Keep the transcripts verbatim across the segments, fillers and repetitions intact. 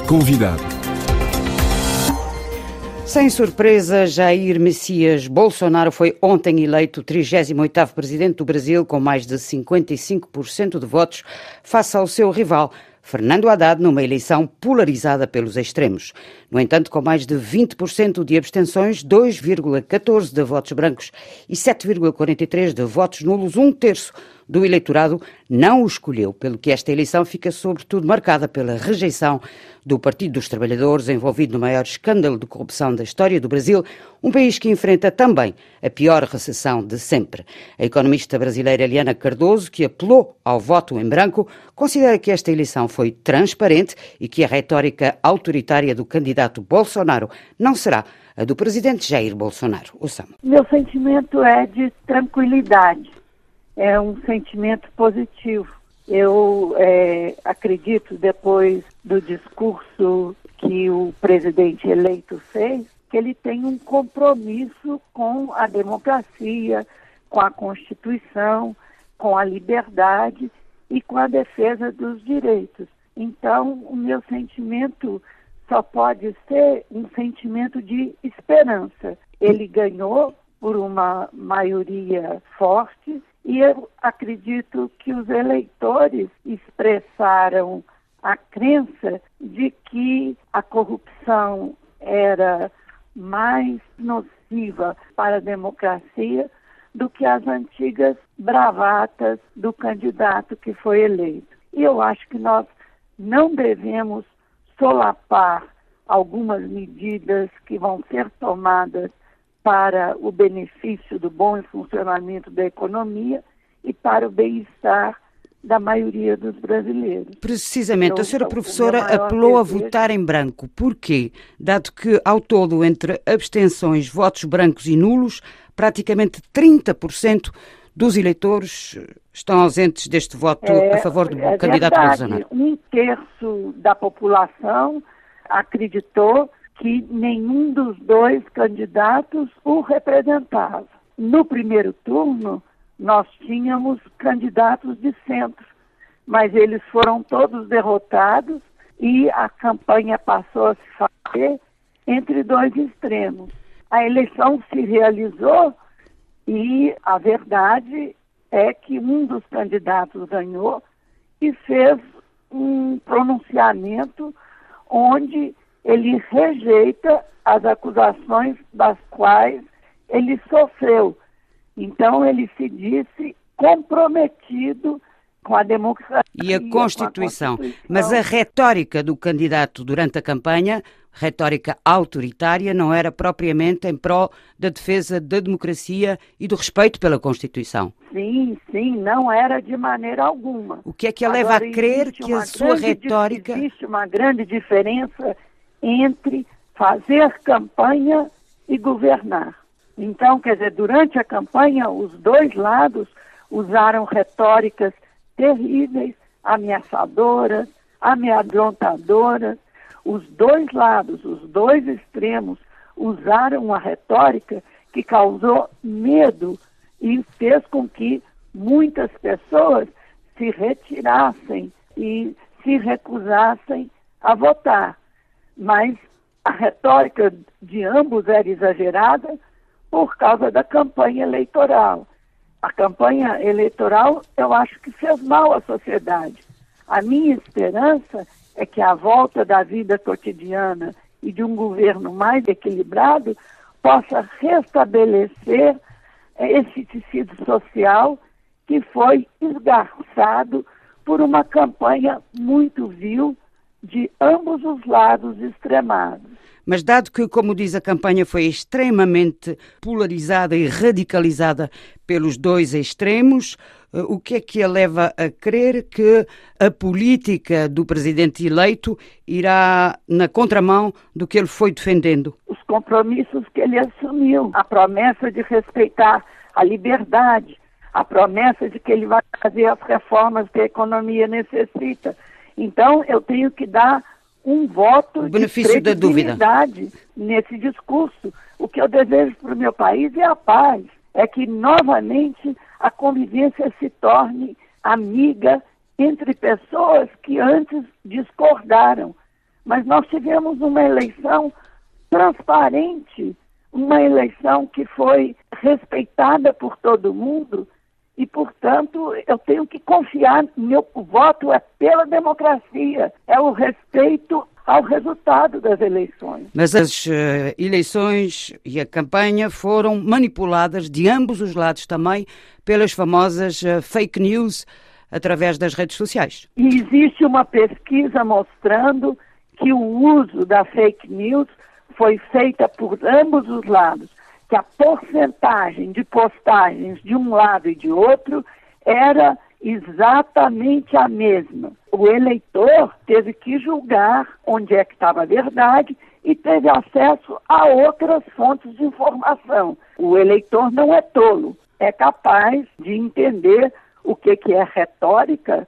Convidado. Sem surpresa, Jair Messias Bolsonaro foi ontem eleito trigésimo oitavo presidente do Brasil com mais de cinquenta e cinco por cento de votos face ao seu rival, Fernando Haddad, numa eleição polarizada pelos extremos. No entanto, com mais de vinte por cento de abstenções, dois vírgula catorze por cento de votos brancos e sete vírgula quarenta e três por cento de votos nulos, um terço do eleitorado não o escolheu, pelo que esta eleição fica sobretudo marcada pela rejeição do Partido dos Trabalhadores, envolvido no maior escândalo de corrupção da história do Brasil, um país que enfrenta também a pior recessão de sempre. A economista brasileira Eliana Cardoso, que apelou ao voto em branco, considera que esta eleição foi transparente e que a retórica autoritária do candidato Bolsonaro não será a do presidente Jair Bolsonaro. Ouçamos. Meu sentimento é de tranquilidade. É um sentimento positivo. Eu é, acredito, depois do discurso que o presidente eleito fez, que ele tem um compromisso com a democracia, com a Constituição, com a liberdade e com a defesa dos direitos. Então, o meu sentimento só pode ser um sentimento de esperança. Ele ganhou por uma maioria forte, e eu acredito que os eleitores expressaram a crença de que a corrupção era mais nociva para a democracia do que as antigas bravatas do candidato que foi eleito. E eu acho que nós não devemos solapar algumas medidas que vão ser tomadas para o benefício do bom funcionamento da economia e para o bem-estar da maioria dos brasileiros. Precisamente, Eu, a senhora o professora meu maior apelou a desejo... votar em branco. Porquê? Dado que, ao todo, entre abstenções, votos brancos e nulos, praticamente trinta por cento dos eleitores estão ausentes deste voto é, a favor do é candidato verdade. Bolsonaro. Um terço da população acreditou que nenhum dos dois candidatos o representava. No primeiro turno, nós tínhamos candidatos de centro, mas eles foram todos derrotados e a campanha passou a se fazer entre dois extremos. A eleição se realizou e a verdade é que um dos candidatos ganhou e fez um pronunciamento onde ele rejeita as acusações das quais ele sofreu. Então, ele se disse comprometido com a democracia. E a Constituição. a Constituição. Mas a retórica do candidato durante a campanha, retórica autoritária, não era propriamente em prol da defesa da democracia e do respeito pela Constituição. Sim, sim, não era de maneira alguma. O que é que a leva Agora, a crer que a sua retórica... Existe uma grande diferença entre fazer campanha e governar. Então, quer dizer, durante a campanha, os dois lados usaram retóricas terríveis, ameaçadoras, amedrontadoras. Os dois lados, os dois extremos, usaram uma retórica que causou medo e fez com que muitas pessoas se retirassem e se recusassem a votar. Mas a retórica de ambos era exagerada por causa da campanha eleitoral. A campanha eleitoral, eu acho que fez mal à sociedade. A minha esperança é que a volta da vida cotidiana e de um governo mais equilibrado possa restabelecer esse tecido social que foi esgarçado por uma campanha muito vil de ambos os lados extremados. Mas dado que, como diz, a campanha foi extremamente polarizada e radicalizada pelos dois extremos, o que é que a leva a crer que a política do presidente eleito irá na contramão do que ele foi defendendo? Os compromissos que ele assumiu, a promessa de respeitar a liberdade, a promessa de que ele vai fazer as reformas que a economia necessita. Então, eu tenho que dar um voto o benefício de credibilidade nesse discurso. O que eu desejo para o meu país é a paz. É que, novamente, a convivência se torne amiga entre pessoas que antes discordaram. mas nós tivemos uma eleição transparente, uma eleição que foi respeitada por todo mundo e, portanto, eu tenho que confiar, meu voto é pela democracia, é o respeito ao resultado das eleições. Mas as uh, eleições e a campanha foram manipuladas de ambos os lados também pelas famosas uh, fake news através das redes sociais. E existe uma pesquisa mostrando que o uso da fake news foi feita por ambos os lados, que a porcentagem de postagens de um lado e de outro era exatamente a mesma. O eleitor teve que julgar onde é que estava a verdade e teve acesso a outras fontes de informação. O eleitor não é tolo, é capaz de entender o que, que é retórica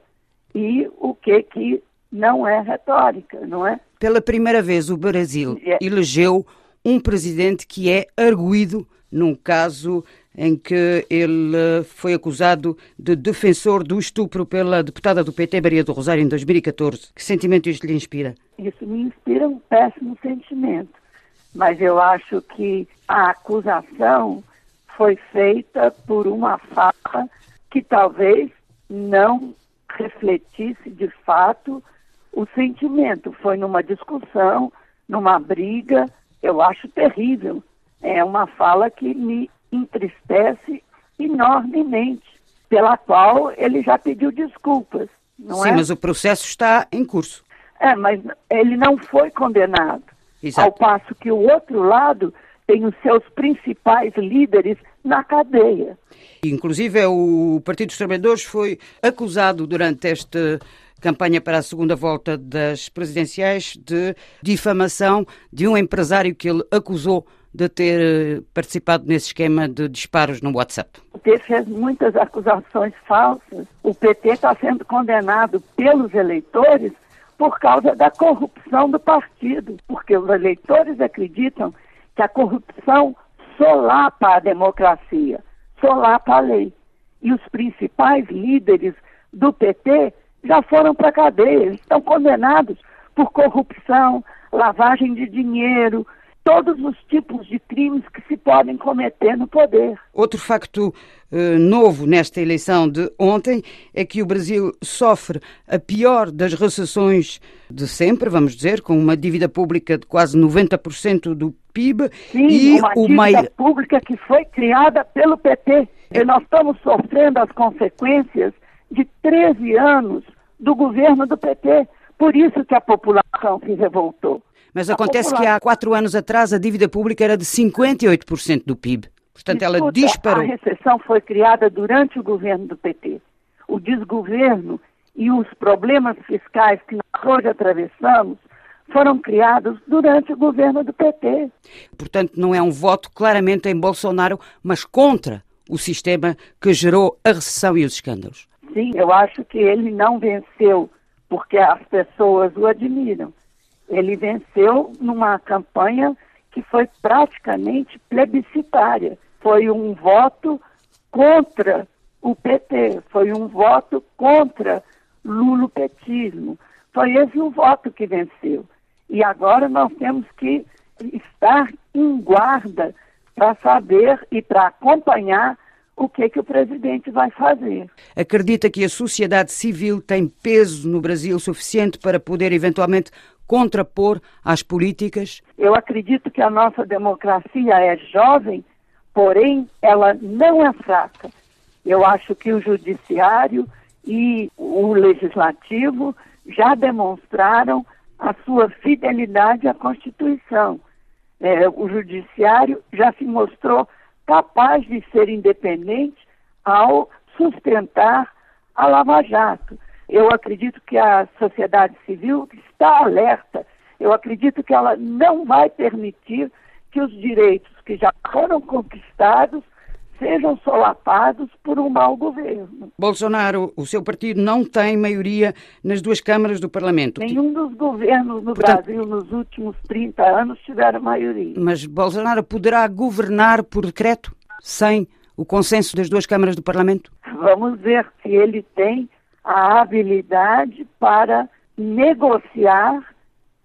e o que, que não é retórica, não é? Pela primeira vez o Brasil é. elegeu um presidente que é arguido num caso em que ele foi acusado de defensor do estupro pela deputada do P T, Maria do Rosário, em dois mil e catorze. Que sentimento isto lhe inspira? Isso me inspira um péssimo sentimento, mas eu acho que a acusação foi feita por uma fala que talvez não refletisse de fato o sentimento. Foi numa discussão, numa briga, eu acho terrível. É uma fala que me entristece enormemente, pela qual ele já pediu desculpas, não Sim, é? mas o processo está em curso. É, mas ele não foi condenado. Exato. Ao passo que o outro lado tem os seus principais líderes na cadeia. Inclusive, o Partido dos Trabalhadores foi acusado durante esta campanha para a segunda volta das presidenciais de difamação de um empresário que ele acusou de ter participado nesse esquema de disparos no WhatsApp. O P T fez muitas acusações falsas. O P T está sendo condenado pelos eleitores por causa da corrupção do partido, porque os eleitores acreditam que a corrupção solapa a democracia, solapa a lei. E os principais líderes do P T já foram para a cadeia, eles estão condenados por corrupção, lavagem de dinheiro, todos os tipos de crimes que se podem cometer no poder. Outro facto uh, novo nesta eleição de ontem é que o Brasil sofre a pior das recessões de sempre, vamos dizer, com uma dívida pública de quase noventa por cento do P I B. Sim, e uma o dívida mai... pública que foi criada pelo P T. E nós estamos sofrendo as consequências de treze anos do governo do P T. Por isso que a população se revoltou. Mas acontece que há quatro anos atrás a dívida pública era de cinquenta e oito por cento do P I B. Portanto, Escuta, ela disparou. A recessão foi criada durante o governo do P T. O desgoverno e os problemas fiscais que nós hoje atravessamos foram criados durante o governo do P T. Portanto, não é um voto claramente em Bolsonaro, mas contra o sistema que gerou a recessão e os escândalos. Sim, eu acho que ele não venceu porque as pessoas o admiram. Ele venceu numa campanha que foi praticamente plebiscitária. Foi um voto contra o P T, foi um voto contra lulopetismo. Foi esse o voto que venceu. E agora nós temos que estar em guarda para saber e para acompanhar o que, que o presidente vai fazer. Acredita que a sociedade civil tem peso no Brasil suficiente para poder eventualmente contrapor às políticas? Eu acredito que a nossa democracia é jovem, porém ela não é fraca. Eu acho que o judiciário e o legislativo já demonstraram a sua fidelidade à Constituição. É, o judiciário já se mostrou capaz de ser independente ao sustentar a Lava Jato. Eu acredito que a sociedade civil está alerta. Eu acredito que ela não vai permitir que os direitos que já foram conquistados sejam solapados por um mau governo. Bolsonaro, o seu partido não tem maioria nas duas câmaras do Parlamento. Nenhum dos governos no Portanto, Brasil nos últimos trinta anos tiveram maioria. Mas Bolsonaro poderá governar por decreto, sem o consenso das duas câmaras do Parlamento? Vamos ver se ele tem a habilidade para negociar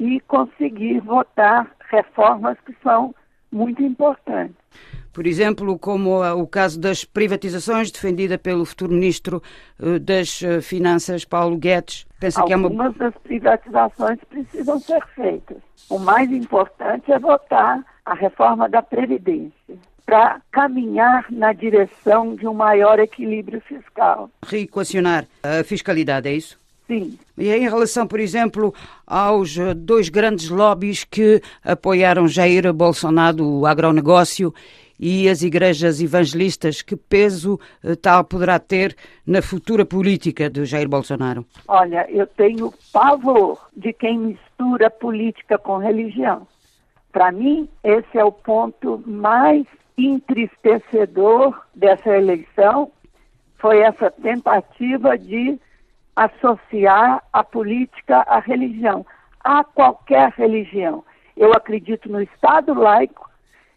e conseguir votar reformas que são muito importantes. Por exemplo, como o caso das privatizações, defendida pelo futuro Ministro das Finanças, Paulo Guedes. Pensa que é uma... Algumas das privatizações precisam ser feitas. O mais importante é votar a reforma da Previdência, para caminhar na direção de um maior equilíbrio fiscal. Reequacionar a fiscalidade, é isso? Sim. E em relação, por exemplo, aos dois grandes lobbies que apoiaram Jair Bolsonaro, o agronegócio e as igrejas evangelistas, que peso tal poderá ter na futura política de Jair Bolsonaro? Olha, eu tenho pavor de quem mistura política com religião. Para mim, esse é o ponto mais entristecedor dessa eleição, foi essa tentativa de associar a política à religião, a qualquer religião. Eu acredito no Estado laico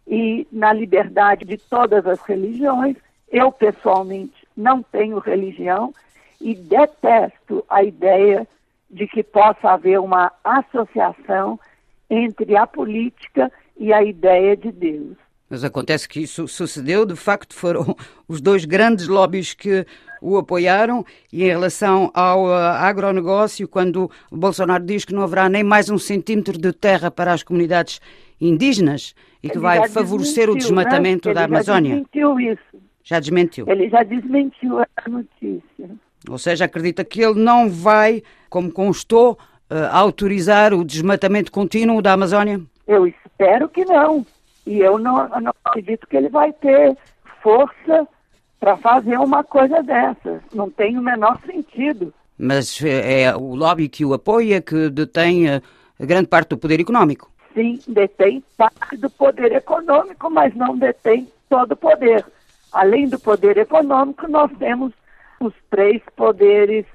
e na liberdade de todas as religiões. Eu, pessoalmente, não tenho religião e detesto a ideia de que possa haver uma associação entre a política e a ideia de Deus. Mas acontece que isso sucedeu, de facto foram os dois grandes lobbies que o apoiaram, e em relação ao uh, agronegócio, quando o Bolsonaro diz que não haverá nem mais um centímetro de terra para as comunidades indígenas e que Ele vai favorecer o desmatamento, né, da Amazónia. Já desmentiu isso. Já desmentiu. Ele já desmentiu a notícia. Ou seja, acredita que ele não vai, como constou, uh, autorizar o desmatamento contínuo da Amazónia? Eu espero que não. E eu não, eu não acredito que ele vai ter força para fazer uma coisa dessas. Não tem o menor sentido. Mas é o lobby que o apoia que detém a grande parte do poder económico. Sim, detém parte do poder econômico, mas não detém todo o poder. Além do poder econômico, nós temos os três poderes,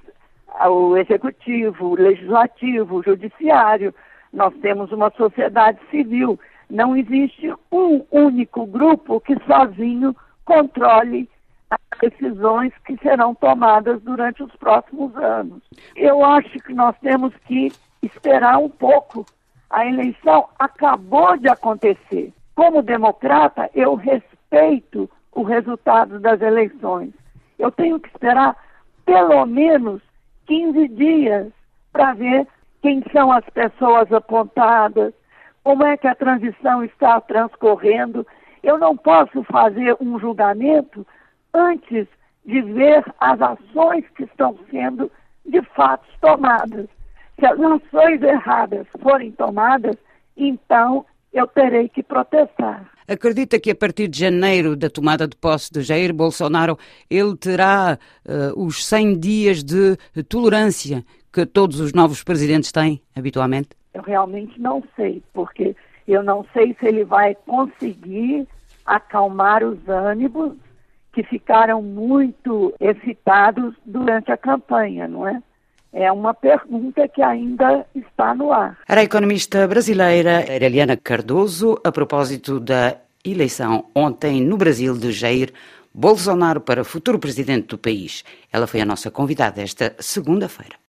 o executivo, o legislativo, o judiciário. Nós temos uma sociedade civil. Não existe um único grupo que sozinho controle as decisões que serão tomadas durante os próximos anos. Eu acho que nós temos que esperar um pouco. A eleição acabou de acontecer. Como democrata, eu respeito o resultado das eleições. Eu tenho que esperar pelo menos quinze dias para ver quem são as pessoas apontadas, como é que a transição está transcorrendo. Eu não posso fazer um julgamento antes de ver as ações que estão sendo de fato tomadas. Se as ações erradas forem tomadas, então eu terei que protestar. Acredita que a partir de janeiro da tomada de posse de Jair Bolsonaro, ele terá uh, os cem dias de tolerância que todos os novos presidentes têm habitualmente? Eu realmente não sei, porque eu não sei se ele vai conseguir acalmar os ânimos que ficaram muito excitados durante a campanha, não é? É uma pergunta que ainda está no ar. Era a economista brasileira Eliana Cardoso, a propósito da eleição ontem no Brasil de Jair Bolsonaro para futuro presidente do país. Ela foi a nossa convidada esta segunda-feira.